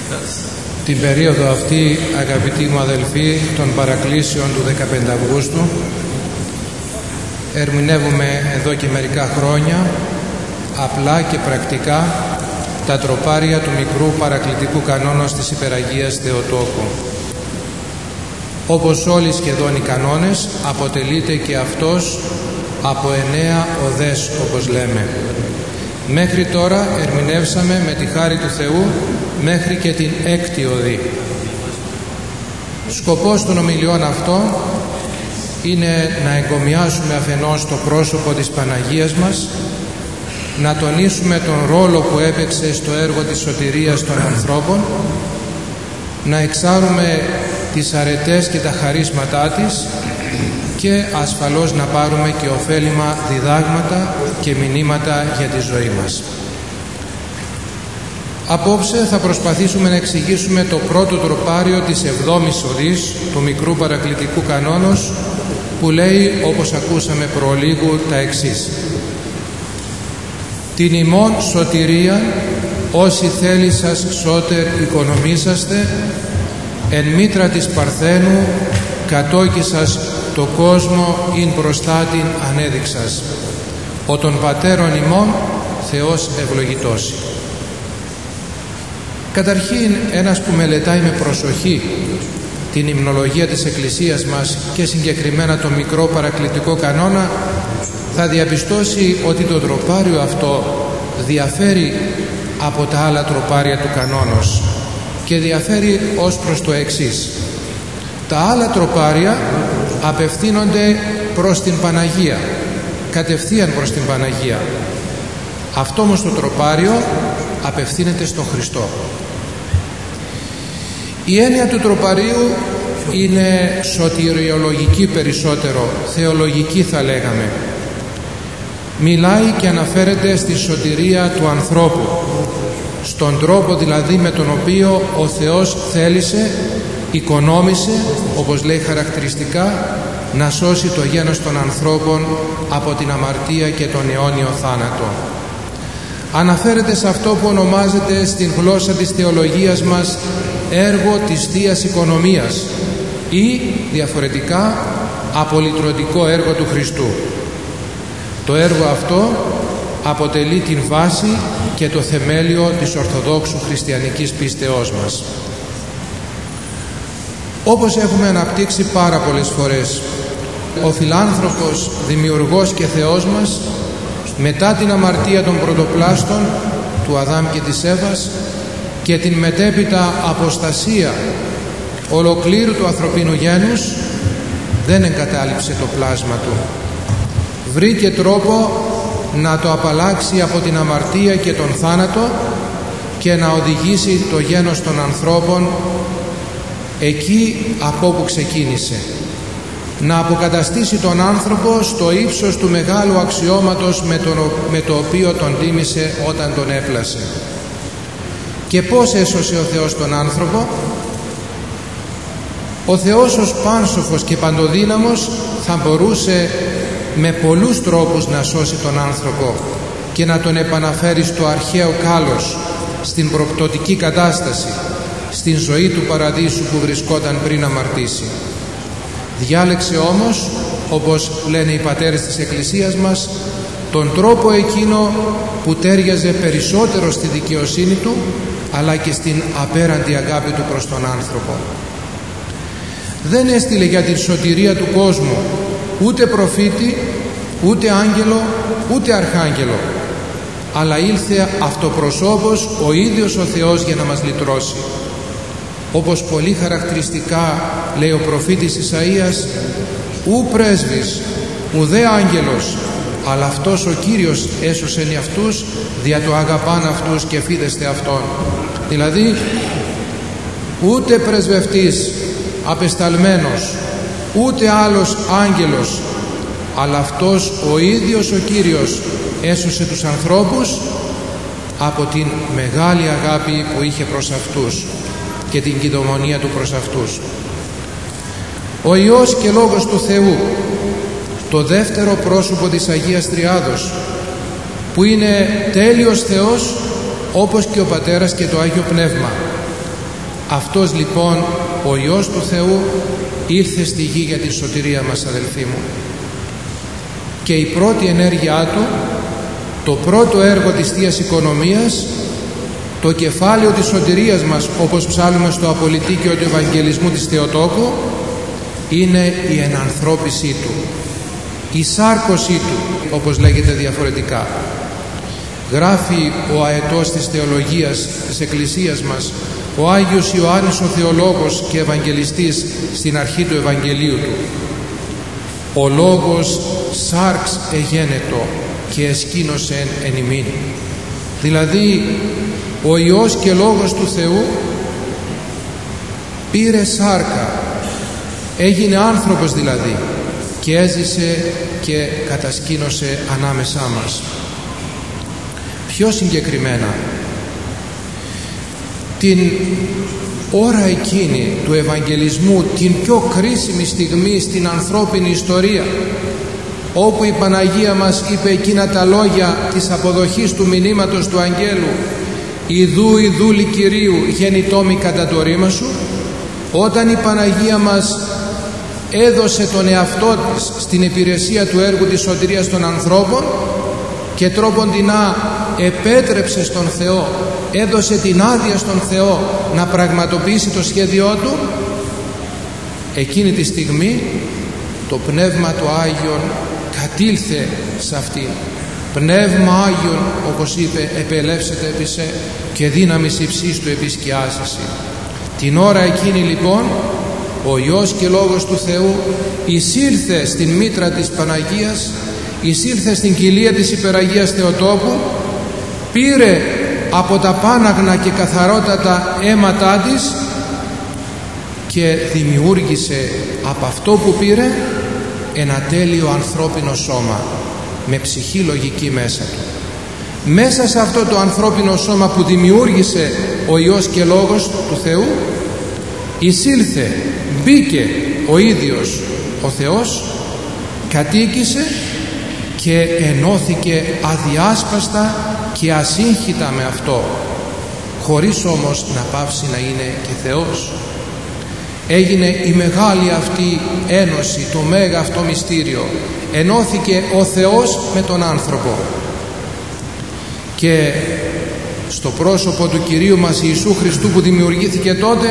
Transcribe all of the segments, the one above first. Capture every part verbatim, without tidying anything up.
Την περίοδο αυτή, αγαπητοί μου αδελφοί, των παρακλήσεων του δεκαπέντε Αυγούστου, ερμηνεύουμε εδώ και μερικά χρόνια απλά και πρακτικά τα τροπάρια του μικρού παρακλητικού κανόνος της Υπεραγίας Θεοτόκου. Όπως όλοι σχεδόν οι κανόνες, αποτελείται και αυτός από εννέα οδές, όπως λέμε. Μέχρι τώρα ερμηνεύσαμε με τη χάρη του Θεού μέχρι και την έκτη οδή. Σκοπός των ομιλιών αυτών είναι να εγκομιάσουμε αφενός το πρόσωπο της Παναγίας μας, να τονίσουμε τον ρόλο που έπαιξε στο έργο της σωτηρίας των ανθρώπων, να εξάρουμε τις αρετές και τα χαρίσματά της και ασφαλώς να πάρουμε και ωφέλιμα διδάγματα και μηνύματα για τη ζωή μας. Απόψε θα προσπαθήσουμε να εξηγήσουμε το πρώτο τροπάριο της εβδόμης οδής του μικρού παρακλητικού κανόνος, που λέει, όπως ακούσαμε προλίγου, τα εξής: «Την ημών σωτηρία, όσοι θέλησας σώτερ οικονομήσαστε, εν μήτρα της Παρθένου κατόκισας το κόσμο ειν προστάτην ανέδειξας, ο των πατέρων ημών Θεός ευλογητός». Καταρχήν, ένας που μελετάει με προσοχή την υμνολογία της Εκκλησίας μας και συγκεκριμένα το μικρό παρακλητικό κανόνα, θα διαπιστώσει ότι το τροπάριο αυτό διαφέρει από τα άλλα τροπάρια του κανόνος και διαφέρει ως προς το εξής. Τα άλλα τροπάρια απευθύνονται προς την Παναγία, κατευθείαν προς την Παναγία. Αυτό όμως το τροπάριο απευθύνεται στο Χριστό. Η έννοια του τροπαρίου είναι σωτηριολογική περισσότερο, θεολογική θα λέγαμε. Μιλάει και αναφέρεται στη σωτηρία του ανθρώπου, στον τρόπο δηλαδή με τον οποίο ο Θεός θέλησε, οικονόμησε, όπως λέει χαρακτηριστικά, να σώσει το γένος των ανθρώπων από την αμαρτία και τον αιώνιο θάνατο. Αναφέρεται σε αυτό που ονομάζεται στην γλώσσα της θεολογίας μας έργο της Θείας Οικονομίας ή διαφορετικά απολυτρωτικό έργο του Χριστού. Το έργο αυτό αποτελεί την βάση και το θεμέλιο της Ορθοδόξου χριστιανικής πίστεώς μας. Όπως έχουμε αναπτύξει πάρα πολλές φορές, ο φιλάνθρωπος, δημιουργός και Θεός μας, μετά την αμαρτία των πρωτοπλάστων του Αδάμ και της Εύας και την μετέπειτα αποστασία ολοκλήρου του ανθρωπίνου γένους, δεν εγκατάλειψε το πλάσμα του. Βρήκε τρόπο να το απαλλάξει από την αμαρτία και τον θάνατο και να οδηγήσει το γένος των ανθρώπων εκεί από όπου ξεκίνησε. Να αποκαταστήσει τον άνθρωπο στο ύψος του μεγάλου αξιώματος με, τον, με το οποίο τον τίμησε όταν τον έπλασε. Και πώς έσωσε ο Θεός τον άνθρωπο? Ο Θεός ως πάνσοφος και παντοδύναμος θα μπορούσε με πολλούς τρόπους να σώσει τον άνθρωπο και να τον επαναφέρει στο αρχαίο κάλος, στην προπτωτική κατάσταση, στην ζωή του παραδείσου που βρισκόταν πριν αμαρτήσει. Διάλεξε όμως, όπως λένε οι πατέρες της Εκκλησίας μας, τον τρόπο εκείνο που τέριαζε περισσότερο στη δικαιοσύνη του, αλλά και στην απέραντη αγάπη του προς τον άνθρωπο. Δεν έστειλε για τη σωτηρία του κόσμου ούτε προφήτη, ούτε άγγελο, ούτε αρχάγγελο, αλλά ήλθε αυτοπροσώπως ο ίδιος ο Θεός για να μας λυτρώσει. Όπως πολύ χαρακτηριστικά λέει ο προφήτης Ισαΐας, ου πρέσβης, ουδέ άγγελος, αλλά αυτός ο Κύριος έσωσεν αυτούς, δια το αγαπάν αυτούς και φίδεστε αυτόν. Δηλαδή ούτε πρεσβευτής απεσταλμένος, ούτε άλλος άγγελος, αλλά αυτός ο ίδιος ο Κύριος έσωσε τους ανθρώπους από την μεγάλη αγάπη που είχε προς αυτούς και την κυδαιμονία του προς αυτούς. Ο Υιός και Λόγος του Θεού, το δεύτερο πρόσωπο της Αγίας Τριάδος, που είναι τέλειος Θεός όπως και ο Πατέρας και το Άγιο Πνεύμα, Αυτός λοιπόν ο Υιός του Θεού ήρθε στη γη για τη σωτηρία μας, αδελφοί μου, και η πρώτη ενέργειά του, το πρώτο έργο της Θείας Οικονομίας, το κεφάλαιο της σωτηρίας μας, όπως ψάλλουμε στο απολυτίκιο του Ευαγγελισμού της Θεοτόκου, είναι η ενανθρώπισή του, η σάρκωσή του, όπως λέγεται διαφορετικά. Γράφει ο αετός της θεολογίας της Εκκλησίας μας, ο Άγιος Ιωάννης ο Θεολόγος και Ευαγγελιστής, στην αρχή του Ευαγγελίου του: «Ο λόγος σάρξ εγένετο και εσκήνωσεν εν ημίν». Δηλαδή ο Υιός και Λόγος του Θεού πήρε σάρκα, έγινε άνθρωπος δηλαδή, και έζησε και κατασκήνωσε ανάμεσά μας. Πιο συγκεκριμένα, την ώρα εκείνη του Ευαγγελισμού, την πιο κρίσιμη στιγμή στην ανθρώπινη ιστορία, όπου η Παναγία μας είπε εκείνα τα λόγια της αποδοχής του μηνύματος του Αγγέλου: «Ιδού η δούλη Κυρίου γεννητόμη κατά το ρήμα σου», όταν η Παναγία μας έδωσε τον εαυτό της στην υπηρεσία του έργου της σωτηρίας των ανθρώπων και τρόποντινά επέτρεψε στον Θεό, έδωσε την άδεια στον Θεό να πραγματοποιήσει το σχέδιό του, εκείνη τη στιγμή το Πνεύμα του Άγιον κατήλθε σε αυτήν. «Πνεύμα Άγιον», όπως είπε, «επελεύσετε επί σε και δύναμης υψής του επισκιάζεσαι». Την ώρα εκείνη λοιπόν ο Υιός και Λόγος του Θεού εισήλθε στην μήτρα της Παναγίας, εισήλθε στην κοιλία της Υπεραγίας Θεοτόκου, πήρε από τα πάναγνα και καθαρότατα αίματά της και δημιούργησε από αυτό που πήρε ένα τέλειο ανθρώπινο σώμα με ψυχή λογική μέσα του. Μέσα σε αυτό το ανθρώπινο σώμα που δημιούργησε ο Υιός και Λόγος του Θεού εισήλθε, μπήκε ο ίδιος ο Θεός, κατοίκησε και ενώθηκε αδιάσπαστα και ασύγχυτα με αυτό, χωρίς όμως να πάψει να είναι και Θεός. Έγινε η μεγάλη αυτή ένωση, το μέγα αυτό μυστήριο. Ενώθηκε ο Θεός με τον άνθρωπο, και στο πρόσωπο του Κυρίου μας Ιησού Χριστού που δημιουργήθηκε τότε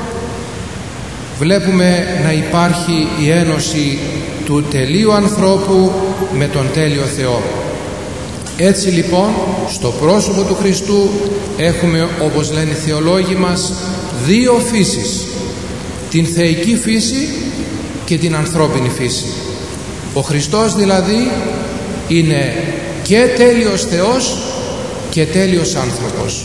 βλέπουμε να υπάρχει η ένωση του τελείου ανθρώπου με τον τέλειο Θεό. Έτσι λοιπόν στο πρόσωπο του Χριστού έχουμε, όπως λένε οι θεολόγοι μας, δύο φύσεις: την θεϊκή φύση και την ανθρώπινη φύση. Ο Χριστός δηλαδή είναι και τέλειος Θεός και τέλειος άνθρωπος.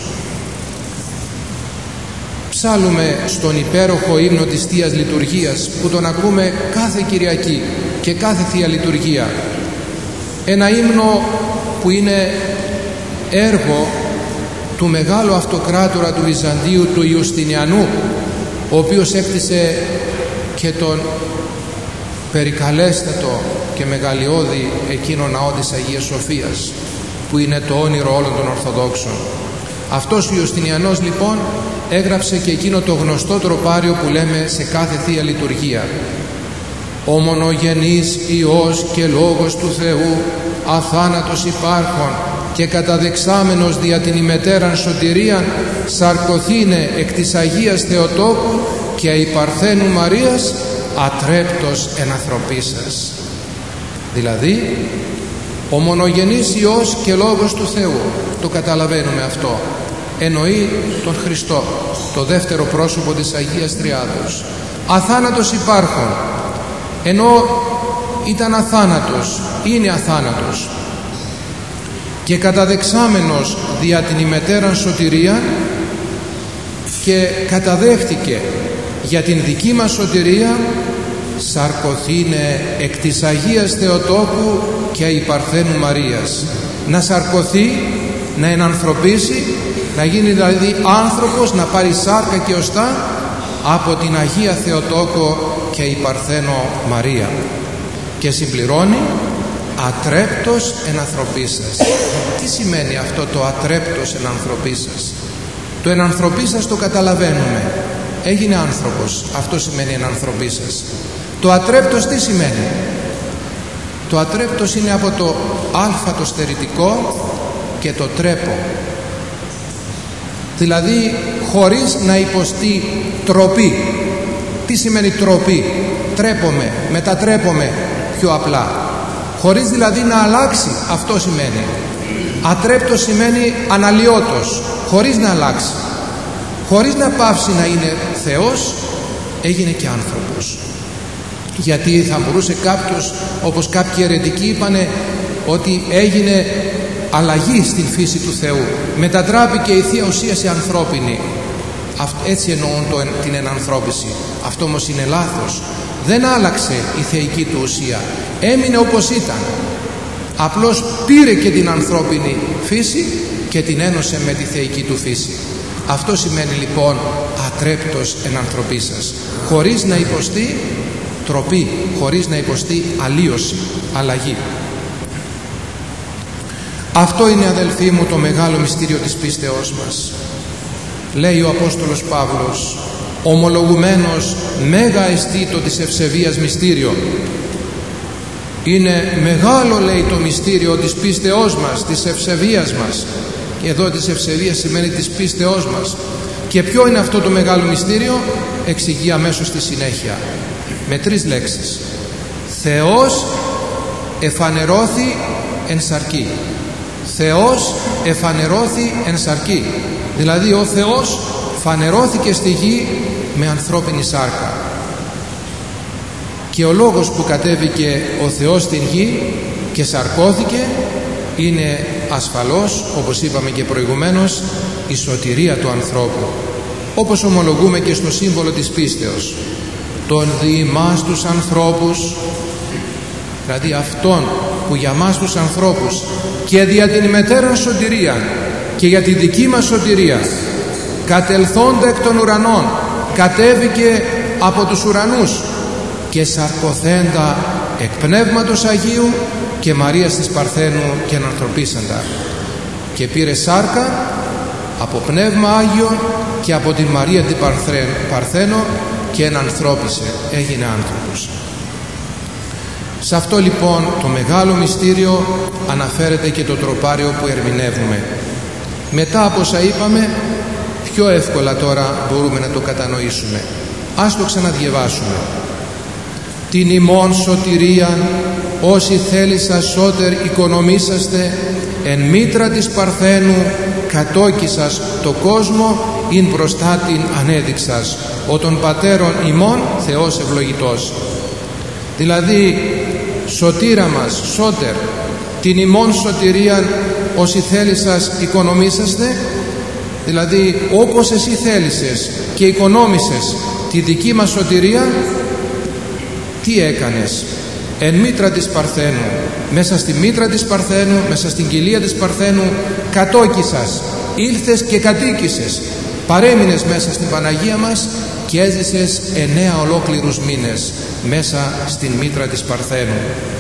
Ψάλλουμε στον υπέροχο ύμνο της Θείας Λειτουργίας, που τον ακούμε κάθε Κυριακή και κάθε Θεία Λειτουργία, ένα ύμνο που είναι έργο του μεγάλου αυτοκράτορα του Βυζαντίου, του Ιουστινιανού, ο οποίος έκτισε και τον περικαλέστατο και μεγαλειώδη εκείνο ναό της Αγίας Σοφίας, που είναι το όνειρο όλων των Ορθοδόξων. Αυτός ο Ιουστινιανός λοιπόν έγραψε και εκείνο το γνωστό τροπάριο που λέμε σε κάθε Θεία Λειτουργία: «Ο μονογενής Υιός και Λόγος του Θεού, αθάνατος υπάρχων και καταδεξάμενος δια την ημετέραν σωτηρίαν, σαρκωθήνε εκ της Αγίας Θεοτόκου και η Παρθένου Μαρίας, ατρέπτος εν ανθρωπίσας». Δηλαδή ο μονογενής Υιός και Λόγος του Θεού, το καταλαβαίνουμε αυτό, εννοεί τον Χριστό, το δεύτερο πρόσωπο της Αγίας Τριάδος. Αθάνατος υπάρχων, ενώ ήταν αθάνατος, είναι αθάνατος, και καταδεξάμενος δια την ημετέραν σωτηρία, και καταδέχτηκε για την δική μας σωτηρία, σαρκωθήνε εκ της Αγίας Θεοτόκου και η Παρθένου Μαρίας. Να σαρκωθεί, να ενανθρωπίσει, να γίνει δηλαδή άνθρωπος, να πάρει σάρκα και οστά από την Αγία Θεοτόκο και η Παρθένο Μαρία. Και συμπληρώνει ατρέπτος εν ανθρωπίσας. Τι σημαίνει αυτό το ατρέπτος εν ανθρωπίσας? Το εν ανθρωπίσας το καταλαβαίνουμε. έγινε άνθρωπος. Αυτό σημαίνει ενανθρωπίσας. Το ατρέπτος τι σημαίνει? Το ατρέπτος είναι από το α το στερητικό και το τρέπο, δηλαδή χωρίς να υποστεί τροπή. Τι σημαίνει τροπή? Τρέπομαι, μετατρέπομαι πιο απλά, χωρίς δηλαδή να αλλάξει. Αυτό σημαίνει. Ατρέπτος σημαίνει αναλιώτος, χωρίς να αλλάξει, χωρίς να πάυσει να είναι Θεός, έγινε και άνθρωπος. Γιατί θα μπορούσε κάποιος, όπως κάποιοι αιρετικοί είπανε, ότι έγινε αλλαγή στην φύση του Θεού, μετατράπηκε η Θεία Ουσία σε ανθρώπινη. Έτσι εννοούν το, την ενανθρώπιση. Αυτό όμως είναι λάθος. Δεν άλλαξε η θεϊκή του ουσία, έμεινε όπως ήταν, απλώς πήρε και την ανθρώπινη φύση και την ένωσε με τη θεϊκή του φύση. Αυτό σημαίνει λοιπόν ατρέπτος ενανθρωπίσας, χωρίς να υποστεί τροπή, χωρίς να υποστεί αλλίωση, αλλαγή. Αυτό είναι, αδελφοί μου, το μεγάλο μυστήριο της πίστεώς μας. Λέει ο Απόστολος Παύλος, ομολογουμένος μέγα εστί το της ευσεβίας μυστήριο. Είναι μεγάλο, λέει, το μυστήριο της πίστεώς μας, της ευσεβίας μας. Και εδώ της ευσεβίας σημαίνει της πίστεώς μας. Και ποιο είναι αυτό το μεγάλο μυστήριο? Εξηγεί αμέσως στη συνέχεια με τρεις λέξεις. Θεός εφανερώθη εν σαρκή. Θεός εφανερώθη εν σαρκή. Δηλαδή ο Θεός φανερώθηκε στη γη με ανθρώπινη σάρκα. Και ο λόγος που κατέβηκε ο Θεός στην γη και σαρκώθηκε είναι ασφαλώς, όπως είπαμε και προηγουμένως, η σωτηρία του ανθρώπου, όπως ομολογούμε και στο σύμβολο της πίστεως. Τον δι' μας τους ανθρώπους, δηλαδή αυτόν που για μας τους ανθρώπους και δια την ημετέραν σωτηρία και για τη δική μας σωτηρία κατελθόντα εκ των ουρανών, κατέβηκε από τους ουρανούς και σαρκωθέντα εκ Πνεύματος Αγίου και Μαρίας της Παρθένου και ενανθρωπίσαντα, και πήρε σάρκα από Πνεύμα Άγιο και από την Μαρία την Παρθένο και ενανθρώπισε, έγινε άνθρωπος. Σε αυτό λοιπόν το μεγάλο μυστήριο αναφέρεται και το τροπάριο που ερμηνεύουμε. Μετά από όσα είπαμε, πιο εύκολα τώρα μπορούμε να το κατανοήσουμε. Ας το ξαναδιαβάσουμε. Την ημών σωτηρίαν όσοι θέλησα σώτερ οικονομήσαστε, εν μήτρα της Παρθένου κατόκισας το κόσμο, ειν μπροστά την ανέδειξας, ο των πατέρων ημών Θεός ευλογητός. Δηλαδή σωτήρα μας, σώτερ, την ημών σωτηρίαν όσοι θέλησας οικονομήσαστε, δηλαδή όπως εσύ θέλησες και οικονόμησες τη δική μας σωτηρία, τι έκανες? Εν μήτρα της Παρθένου, μέσα στη μήτρα της Παρθένου, μέσα στην κοιλία της Παρθένου κατόκισας, ήλθες και κατοίκησες, παρέμεινες μέσα στην Παναγία μας και έζησες εννέα ολόκληρους μήνες μέσα στην μήτρα της Παρθένου.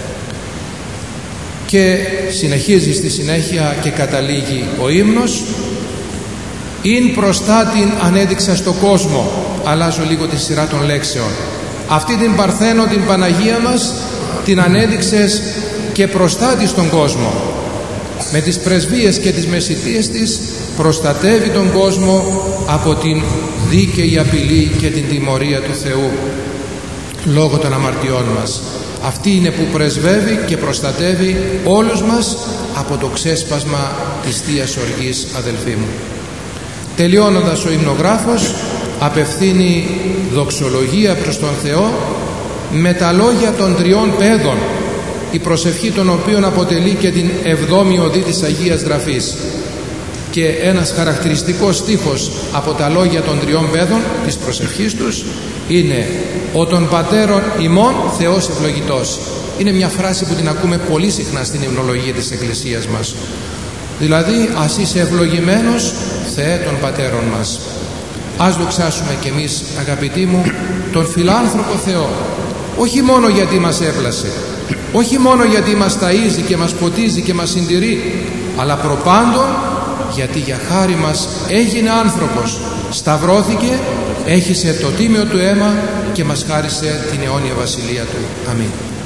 Και συνεχίζει στη συνέχεια και καταλήγει ο ύμνος, «Ειν προστά την ανέδειξα στο κόσμο». Αλλάζω λίγο τη σειρά των λέξεων. Αυτή την Παρθένο, την Παναγία μας, την ανέδειξες και προστάτη στον κόσμο. Με τις πρεσβείες και τις μεσητείες της προστατεύει τον κόσμο από την δίκαιη απειλή και την τιμωρία του Θεού λόγω των αμαρτιών μας. Αυτή είναι που πρεσβεύει και προστατεύει όλους μας από το ξέσπασμα της Θείας Οργής, αδελφοί μου. Τελειώνοντας, ο υμνογράφος απευθύνει δοξολογία προς τον Θεό με τα λόγια των τριών παιδών, η προσευχή των οποίων αποτελεί και την εβδόμη οδή της Αγίας Γραφής. Και ένας χαρακτηριστικός στίχος από τα λόγια των τριών παιδών της προσευχής τους είναι «Ο των πατέρων ημών Θεός ευλογητός». Είναι μια φράση που την ακούμε πολύ συχνά στην υμνολογία της Εκκλησίας μας. Δηλαδή, ας είσαι ευλογημένος, Θεέ των πατέρων μας. Ας δοξάσουμε κι εμείς, αγαπητοί μου, τον φιλάνθρωπο Θεό, όχι μόνο γιατί μας έπλασε, όχι μόνο γιατί μας ταΐζει και μας ποτίζει και μας συντηρεί, αλλά προπάντων γιατί για χάρη μας έγινε άνθρωπος, σταυρώθηκε έχισε το τίμιο του αίμα και μας χάρισε την αιώνια βασιλεία του. Αμήν.